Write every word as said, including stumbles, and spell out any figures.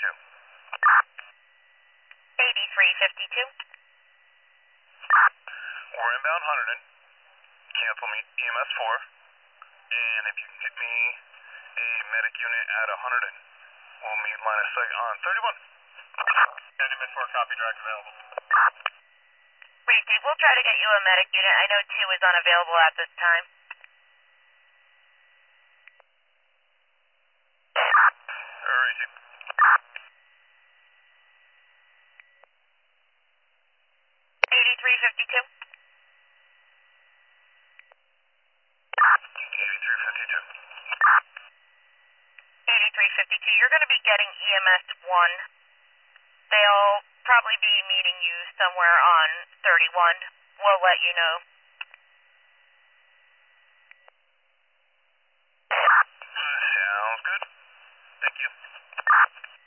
fifty-two. eighty-three fifty-two. We're inbound Hunterdon. Cancel me E M S four. And if you can get me a medic unit at Hunterdon, we'll meet line of sight on thirty-one. E M S four, copy, direct available. Steve, we'll try to get you a medic unit. I know two is unavailable at this time. Alright, Chief. eighty-three fifty-two. eighty-three fifty-two. eighty-three fifty-two. You're going to be getting E M S one. They'll probably be meeting you somewhere on thirty-one. We'll let you know. Sounds good. Thank you.